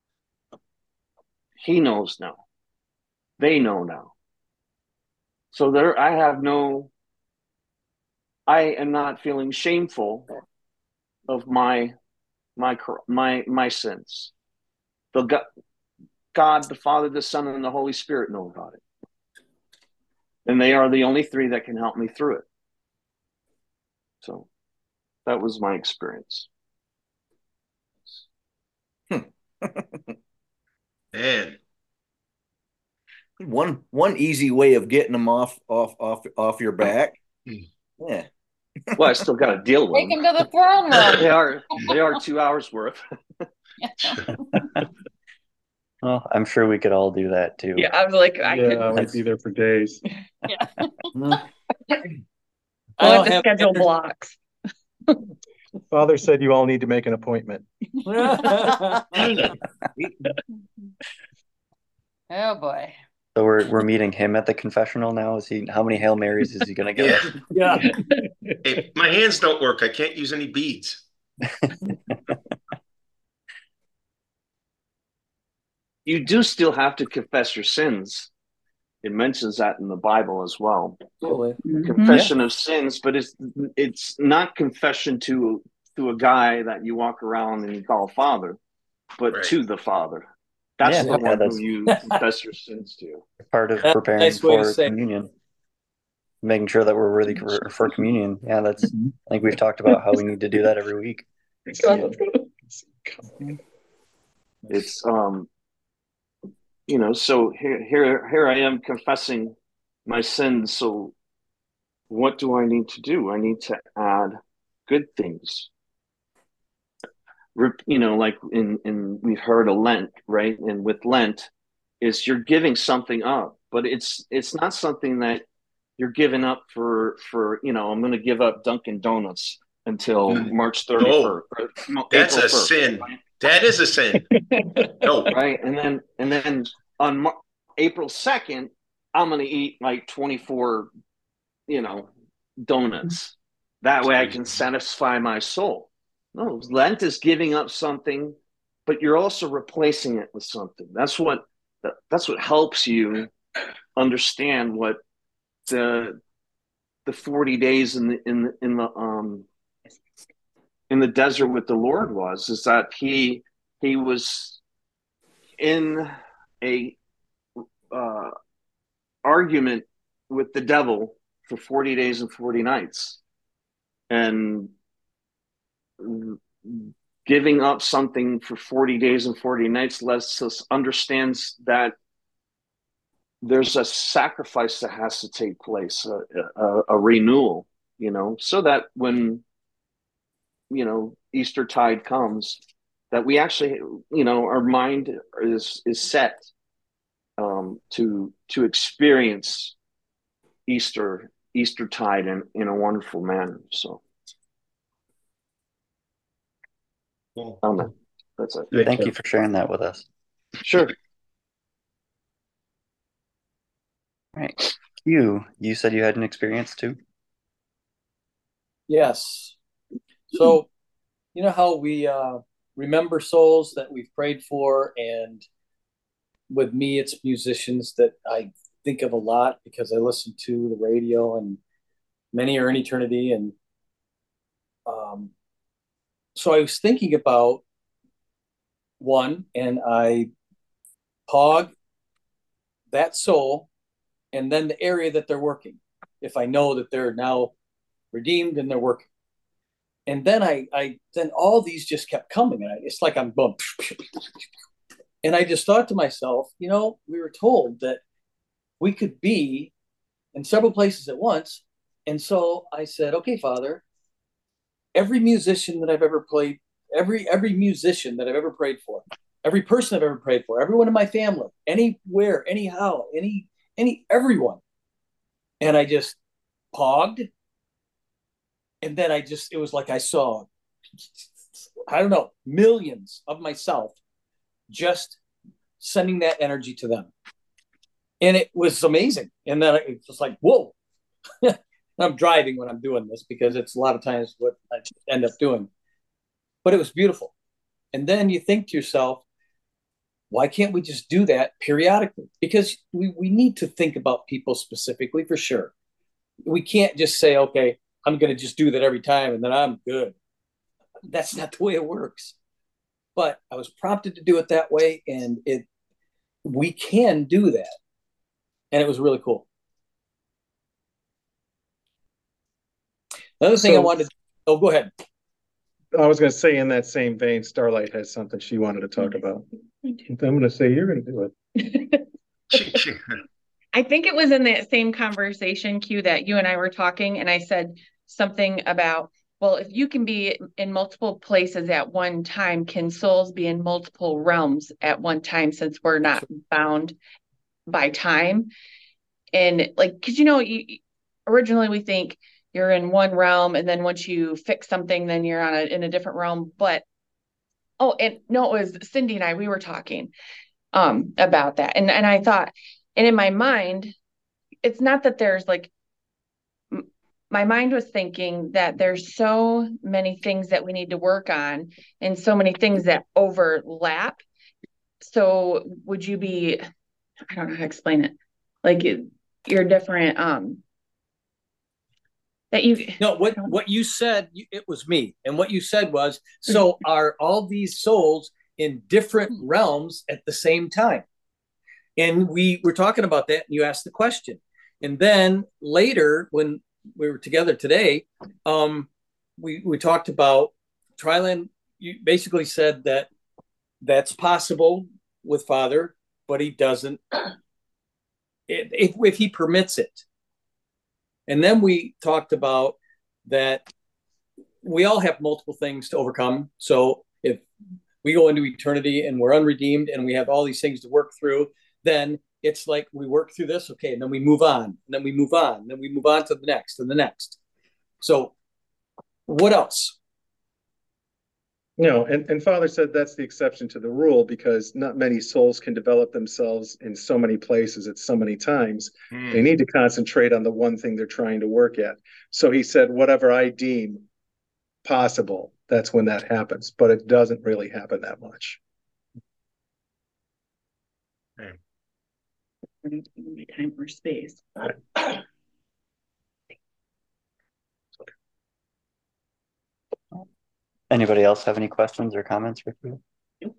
Speaker 5: he knows now. They know now. So there, I have no, I am not feeling shameful of my, my, my, my sins. The God, God, the Father, the Son, and the Holy Spirit know about it. And they are the only three that can help me through it. So that was my experience.
Speaker 11: Man.
Speaker 12: One one easy way of getting them off off off off your back. Yeah.
Speaker 5: Well, I still got to deal with
Speaker 3: take
Speaker 5: them.
Speaker 3: him to the throne room.
Speaker 5: They are they are two hours worth.
Speaker 2: Well, I'm sure we could all do that too.
Speaker 13: Yeah, I was like, I
Speaker 1: Yeah,
Speaker 13: could.
Speaker 1: we'd be there for days.
Speaker 3: Yeah.
Speaker 13: I'll have to
Speaker 4: have
Speaker 13: schedule
Speaker 4: answers.
Speaker 13: blocks.
Speaker 1: Father said you all need to make an appointment.
Speaker 3: Oh boy.
Speaker 2: So we're we're meeting him at the confessional now. Is he? How many Hail Marys is he going to get?
Speaker 11: Yeah.
Speaker 4: Yeah.
Speaker 11: Hey, my hands don't work. I can't use any beads.
Speaker 5: You do still have to confess your sins. It mentions that in the Bible as well.
Speaker 4: Totally.
Speaker 5: Confession of sins, but it's it's not confession to to a guy that you walk around and you call father, but
Speaker 11: Right.
Speaker 5: to the Father. That's
Speaker 2: Yeah,
Speaker 5: the
Speaker 2: yeah,
Speaker 5: one
Speaker 2: that's-
Speaker 5: who you confess your sins to.
Speaker 2: Part of
Speaker 4: That's a
Speaker 2: preparing
Speaker 4: nice way to
Speaker 2: for
Speaker 4: say it.
Speaker 2: communion, making sure that we're worthy for, for communion. Yeah, that's. I think we've talked about how we need to do that every week.
Speaker 13: Come on, let's go.
Speaker 5: It's um, you know, so here here here I am confessing my sins. So what do I need to do? I need to add good things. Rep- You know, like in in we've heard of Lent, right? And with Lent, is you're giving something up, but it's it's not something that you're giving up for for you know I'm going to give up Dunkin' Donuts until March thirty-first. or
Speaker 11: That's
Speaker 5: April
Speaker 11: a
Speaker 5: first,
Speaker 11: sin.
Speaker 5: right?
Speaker 11: That is a sin. No.
Speaker 5: Right, and then and then on Mar- April second, I'm going to eat like twenty-four, you know, donuts. That way I can satisfy my soul. No, Lent is giving up something, but you're also replacing it with something. That's what that's what helps you understand what the the forty days in the in the in the um in the desert with the Lord was, is that he he was in a uh, argument with the devil for forty days and forty nights, and giving up something for forty days and forty nights lets us understands that there's a sacrifice that has to take place, a, a, a renewal, you know, so that when, you know, Easter tide comes, that we actually, you know, our mind is is set um, to to experience Easter Eastertide in, in a wonderful manner. So, amen. That's it.
Speaker 2: Thank, Thank you for sharing that with us.
Speaker 5: Sure.
Speaker 2: All right. You, you said you had an experience too?
Speaker 4: Yes. So, you know how we uh, remember souls that we've prayed for, and with me, it's musicians that I think of a lot because I listen to the radio, and many are in eternity. And um, so I was thinking about one, and I pog that soul and then the area that they're working, if I know that they're now redeemed and they're working. And then I, I then all these just kept coming, and I, it's like I'm boom. And I just thought to myself, you know, we were told that we could be in several places at once. And so I said, okay, Father, every musician that I've ever played, every every musician that I've ever prayed for, every person I've ever prayed for, everyone in my family, anywhere, anyhow, any any everyone. And I just pogged. And then I just, it was like I saw, I don't know, millions of myself just sending that energy to them. And it was amazing. And then it was like, whoa. I'm driving when I'm doing this because it's a lot of times what I end up doing. But it was beautiful. And then you think to yourself, why can't we just do that periodically? Because we, we need to think about people specifically, for sure. We can't just say, okay, I'm going to just do that every time and then I'm good. That's not the way it works. But I was prompted to do it that way, and it we can do that. And it was really cool. Another thing so, I wanted to, oh, go ahead.
Speaker 1: I was going to say, in that same vein, Starlight has something she wanted to talk about. I'm going to say you're going to do it.
Speaker 13: I think it was in that same conversation, Q, that you and I were talking, and I said something about, well, if you can be in multiple places at one time, can souls be in multiple realms at one time, since we're not bound by time? And like, because, you know, you, originally we think you're in one realm, and then once you fix something, then you're on a, in a different realm. But, oh, and no, it was Cindy and I, we were talking um, about that. And, and I thought, and in my mind, it's not that there's like, my mind was thinking that there's so many things that we need to work on and so many things that overlap. So would you be, I don't know how to explain it. Like you're different, um, that you.
Speaker 4: No, what, what you said, it was me. And what you said was, so are all these souls in different realms at the same time? And we were talking about that, and you asked the question. And then later, when we were together today, um, we, we talked about Tryland. You basically said that that's possible with Father, but he doesn't, if, if he permits it. And then we talked about that we all have multiple things to overcome. So if we go into eternity and we're unredeemed and we have all these things to work through, then it's like we work through this, okay, and then we move on, and then we move on, and then we move on to the next and the next. So what else?
Speaker 1: You know, and, and Father said that's the exception to the rule, because not many souls can develop themselves in so many places at so many times. Mm. They need to concentrate on the one thing they're trying to work at. So he said, whatever I deem possible, that's when that happens. But it doesn't really happen that much.
Speaker 13: Okay. Time or space.
Speaker 2: Anybody else have any questions or comments for you?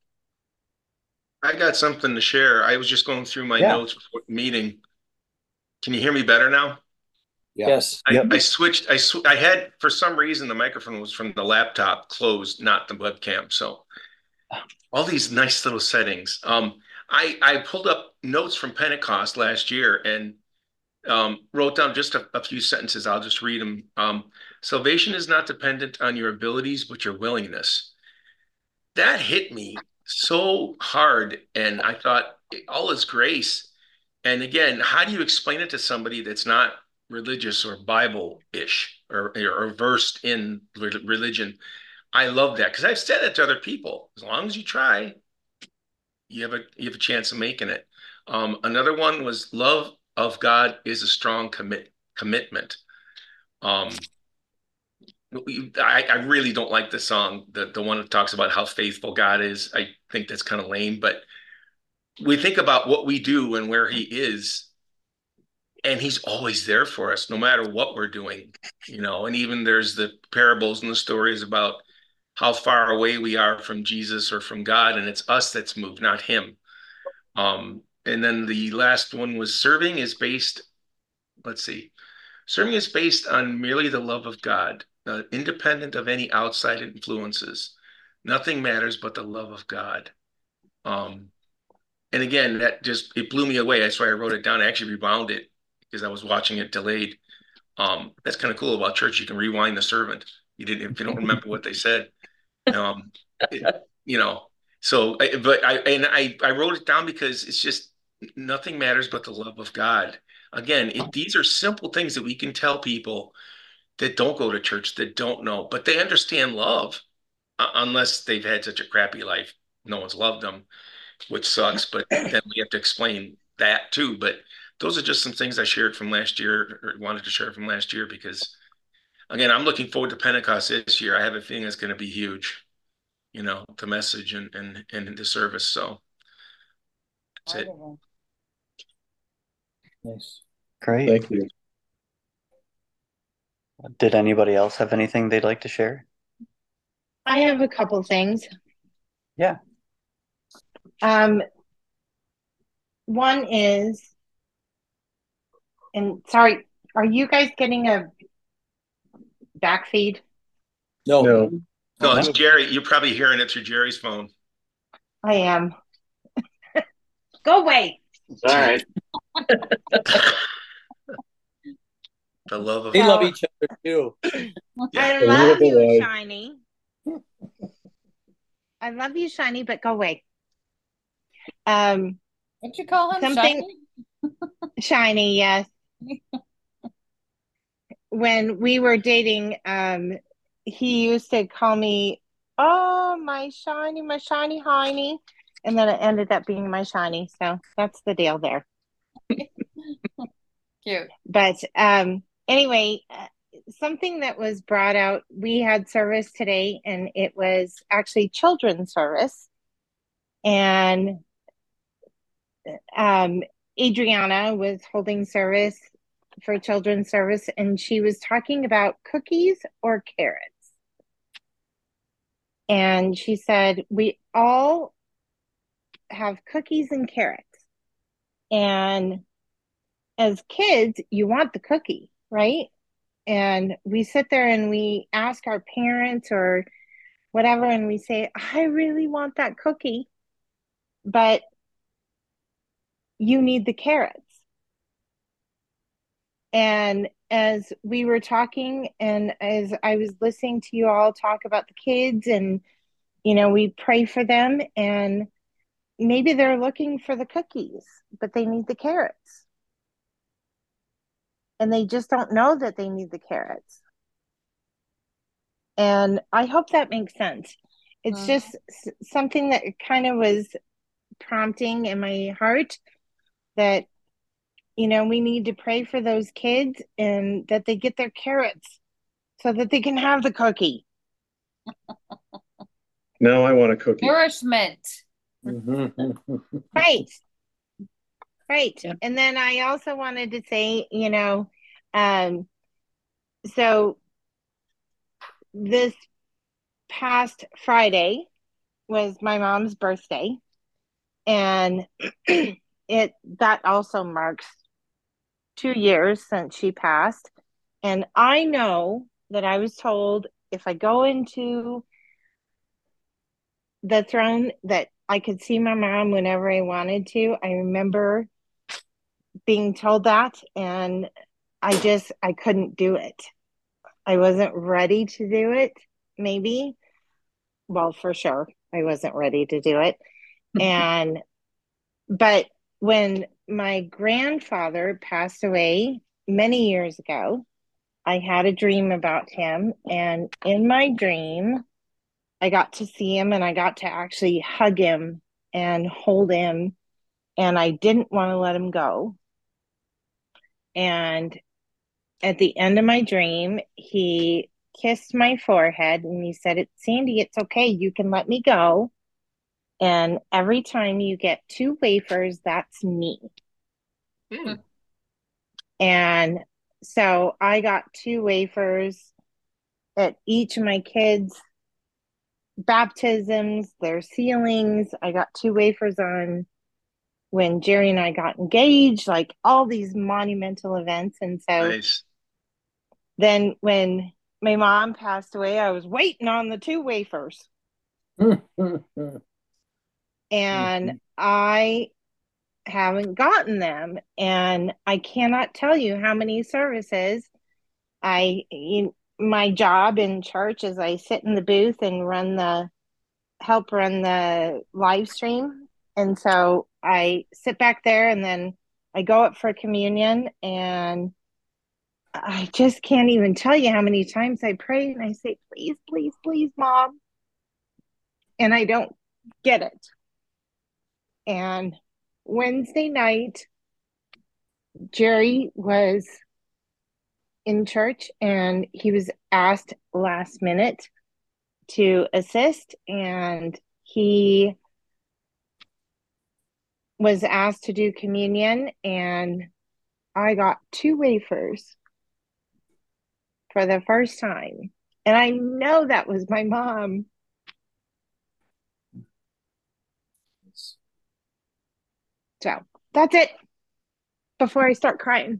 Speaker 11: I got something to share. I was just going through my
Speaker 2: yeah.
Speaker 11: notes before the meeting. Can you hear me better now?
Speaker 2: Yeah.
Speaker 4: Yes.
Speaker 11: I,
Speaker 2: yep.
Speaker 11: I switched. I sw I had, for some reason, the microphone was from the laptop closed, not the webcam. So all these nice little settings. Um, I, I pulled up notes from Pentecost last year and um, wrote down just a, a few sentences. I'll just read them. Um, Salvation is not dependent on your abilities, but your willingness. That hit me so hard. And I thought, all His grace. And again, how do you explain it to somebody that's not religious or Bible-ish or, or versed in religion? I love that because I've said it to other people. As long as you try, you have a you have a chance of making it. Um, another one was love of God is a strong commit commitment. Um, I, I really don't like the song, the the one that talks about how faithful God is. I think that's kind of lame, but we think about what we do and where He is, and He's always there for us, no matter what we're doing, you know. And even there's the parables and the stories about how far away we are from Jesus or from God, and it's us that's moved, not Him. Um, and then the last one was serving is based, let's see, serving is based on merely the love of God, uh, independent of any outside influences. Nothing matters but the love of God. Um, and again, that just, it blew me away. That's why I wrote it down. I actually rewound it because I was watching it delayed. Um, that's kind of cool about church. You can rewind the servant. You didn't, if you don't remember what they said. Um, it, you know, so, but I, and I, I wrote it down because it's just, nothing matters but the love of God. Again, it, these are simple things that we can tell people that don't go to church, that don't know, but they understand love, uh, unless they've had such a crappy life. No one's loved them, which sucks, but then we have to explain that too. But those are just some things I shared from last year, or wanted to share from last year, because again, I'm looking forward to Pentecost this year. I have a feeling it's going to be huge, you know, the message and, and, and the service. So that's it.
Speaker 2: Nice. Great.
Speaker 4: Thank you.
Speaker 2: Did anybody else have anything they'd like to share?
Speaker 7: I have a couple things.
Speaker 2: Yeah.
Speaker 7: Um, one is, and sorry, are you guys getting a back feed?
Speaker 4: No.
Speaker 1: No.
Speaker 11: No, it's Jerry. You're probably hearing it through Jerry's phone.
Speaker 7: I am. Go away.
Speaker 5: All right.
Speaker 11: The love of
Speaker 4: They
Speaker 7: So-
Speaker 4: love each other too.
Speaker 7: I
Speaker 1: A
Speaker 7: love
Speaker 1: little
Speaker 7: you,
Speaker 1: boy.
Speaker 7: Shiny. I love you, Shiny, but go away. Um,
Speaker 3: What you call him?
Speaker 7: something Shiny, yes. When we were dating, um, he used to call me, "Oh, my shiny, my shiny hiney," and then it ended up being my shiny. So that's the deal there.
Speaker 3: Cute.
Speaker 7: But um, anyway, uh, something that was brought out, we had service today, and it was actually children's service. And um, Adriana was holding service for children's service, and she was talking about cookies or carrots. And she said, we all have cookies and carrots. And as kids, you want the cookie, right? And we sit there and we ask our parents or whatever, and we say, I really want that cookie, but you need the carrots. And as we were talking, and as I was listening to you all talk about the kids, and, you know, we pray for them, and maybe they're looking for the cookies, but they need the carrots. And they just don't know that they need the carrots. And I hope that makes sense. It's
Speaker 3: Mhm.
Speaker 7: just s- something that kind of was prompting in my heart that, you know, we need to pray for those kids and that they get their carrots so that they can have the cookie.
Speaker 1: No, I want a cookie.
Speaker 3: Nourishment.
Speaker 7: Right. Right. And then I also wanted to say, you know, um, so this past Friday was my mom's birthday, and it that also marks two years since she passed. And I know that I was told if I go into the throne that I could see my mom whenever I wanted to. I remember being told that, and I just I couldn't do it. I wasn't ready to do it, maybe. Well, for sure, I wasn't ready to do it. And but when my grandfather passed away many years ago, I had a dream about him. And in my dream, I got to see him and I got to actually hug him and hold him. And I didn't want to let him go. And at the end of my dream, he kissed my forehead and he said, "It's Sandy, it's okay. You can let me go. And every time you get two wafers, that's me."
Speaker 11: Hmm.
Speaker 7: And so I got two wafers at each of my kids' baptisms, their sealings. I got two wafers on when Jerry and I got engaged, like all these monumental events. And so
Speaker 11: Nice.
Speaker 7: then when my mom passed away, I was waiting on the two wafers. And I haven't gotten them. And I cannot tell you how many services I, you, my job in church is I sit in the booth and run the, help run the live stream. And so I sit back there and then I go up for communion, and I just can't even tell you how many times I pray and I say, "Please, please, please, Mom." And I don't get it. And Wednesday night, Jerry was in church and he was asked last minute to assist, and he was asked to do communion, and I got two wafers for the first time. And I know that was my mom. So that's it before I start crying.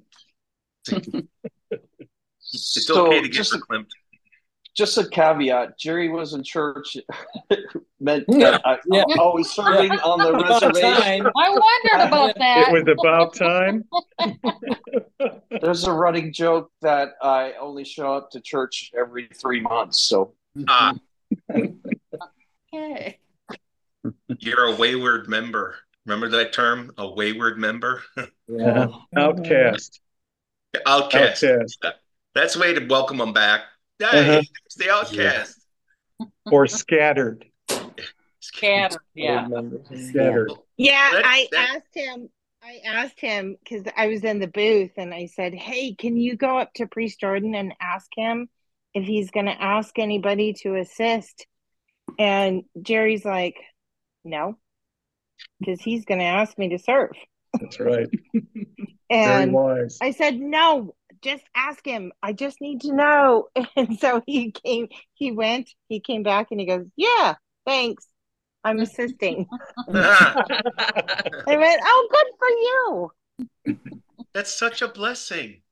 Speaker 11: It's
Speaker 5: So
Speaker 11: okay to get
Speaker 5: just a,
Speaker 11: verklempt.
Speaker 5: just a caveat: Jerry was in church. Meant that I,
Speaker 4: Yeah.
Speaker 5: I'm always serving on the
Speaker 4: About
Speaker 5: reservation.
Speaker 4: time.
Speaker 3: I wondered about
Speaker 1: It
Speaker 3: that.
Speaker 1: was about time.
Speaker 5: There's a running joke that I only show up to church every three months. So
Speaker 11: Ah,
Speaker 3: Okay.
Speaker 11: you're a wayward member. Remember that term? A wayward member?
Speaker 4: Yeah.
Speaker 1: Outcast.
Speaker 11: Outcast.
Speaker 1: Outcast.
Speaker 11: Yeah. That's the way to welcome them back. Hey,
Speaker 1: Uh-huh.
Speaker 11: it's the outcast.
Speaker 1: Or scattered.
Speaker 3: Scattered. Yeah.
Speaker 1: Scattered.
Speaker 7: Yeah,
Speaker 11: That-
Speaker 7: I
Speaker 11: that-
Speaker 7: asked him, I asked him because I was in the booth and I said, "Hey, can you go up to Priest Jordan and ask him if he's going to ask anybody to assist?" And Jerry's like, "No, because he's going to ask me to serve."
Speaker 1: That's right. Very
Speaker 7: And
Speaker 1: wise.
Speaker 7: I said, "No, just ask him. I just need to know." And so he came, he went, he came back and he goes, "Yeah, thanks. I'm assisting." I went, "Oh, good for you."
Speaker 11: That's such a blessing.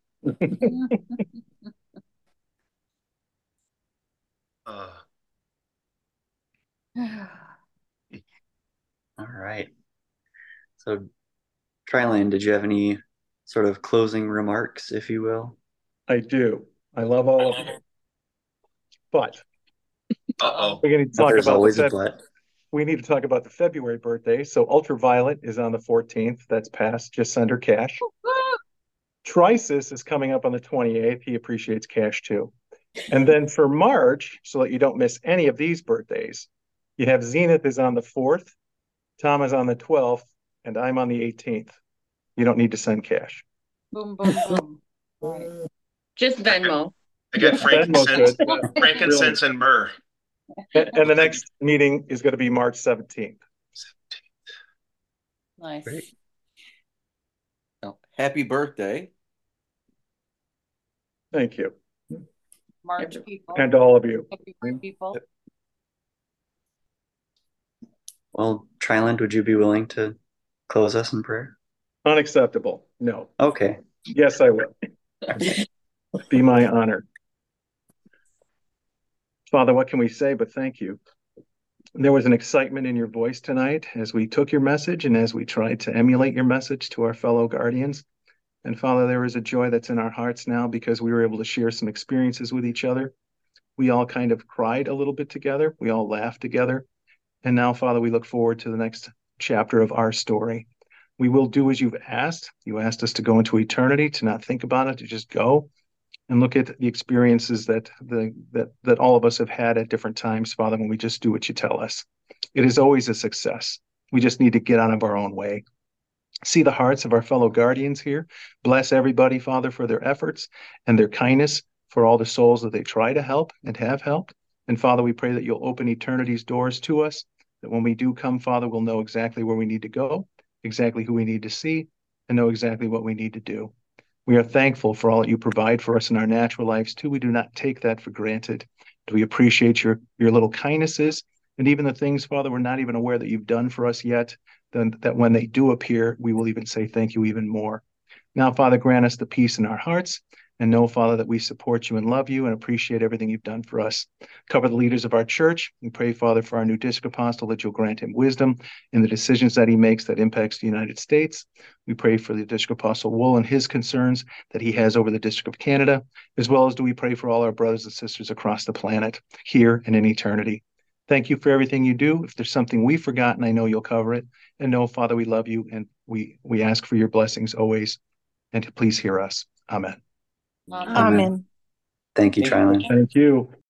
Speaker 11: Uh,
Speaker 2: All right. So, Tryland, did you have any sort of closing remarks, if you will?
Speaker 1: I do. I love all of you. But
Speaker 11: uh-oh.
Speaker 1: we're going to
Speaker 2: But
Speaker 1: talk
Speaker 2: there's
Speaker 1: about
Speaker 2: always
Speaker 1: the
Speaker 2: a
Speaker 1: Feb-
Speaker 2: but.
Speaker 1: we need to talk about the February birthday. So Ultraviolet is on the fourteenth. That's past. Just send her cash. Trisis is coming up on the twenty-eighth. He appreciates cash too. And then for March, so that you don't miss any of these birthdays, you have Zenith is on the fourth, Tom is on the twelfth, and I'm on the eighteenth. You don't need to send cash.
Speaker 3: Boom, boom, boom. Right.
Speaker 13: Just Venmo.
Speaker 11: I got
Speaker 1: Yeah,
Speaker 11: frankincense,
Speaker 1: Venmo's good.
Speaker 11: frankincense and myrrh.
Speaker 1: And, and the next meeting is going to be March seventeenth.
Speaker 3: Nice.
Speaker 12: Great. Well, happy birthday.
Speaker 1: Thank you.
Speaker 3: March people.
Speaker 1: And all of you.
Speaker 3: February people.
Speaker 2: Well, Tryland, would you be willing to close us in prayer?
Speaker 1: Unacceptable. No.
Speaker 2: Okay.
Speaker 1: Yes, I will. Be my honor. Father, what can we say but thank you? There was an excitement in your voice tonight as we took your message and as we tried to emulate your message to our fellow guardians. And Father, there is a joy that's in our hearts now because we were able to share some experiences with each other. We all kind of cried a little bit together. We all laughed together. And now, Father, we look forward to the next chapter of our story. We will do as you've asked. You asked us to go into eternity, to not think about it, to just go and look at the experiences that the that that all of us have had at different times, Father, when we just do what you tell us. It is always a success. We just need to get out of our own way. See the hearts of our fellow guardians here. Bless everybody, Father, for their efforts and their kindness, for all the souls that they try to help and have helped. And Father, we pray that you'll open eternity's doors to us, that when we do come, Father, we'll know exactly where we need to go, exactly who we need to see, and know exactly what we need to do. We are thankful for all that you provide for us in our natural lives, too. We do not take that for granted. We appreciate your, your little kindnesses and even the things, Father, we're not even aware that you've done for us yet, then that when they do appear, we will even say thank you even more. Now, Father, grant us the peace in our hearts, and know, Father, that we support you and love you and appreciate everything you've done for us. Cover the leaders of our church. We pray, Father, for our new district apostle, that you'll grant him wisdom in the decisions that he makes that impacts the United States. We pray for the district apostle Wool and his concerns that he has over the District of Canada, as well as do we pray for all our brothers and sisters across the planet, here and in eternity. Thank you for everything you do. If there's something we've forgotten, I know you'll cover it. And know, Father, we love you, and we, we ask for your blessings always, and to please hear us. Amen.
Speaker 2: Amen. Thank you, Trilane.
Speaker 1: Thank you.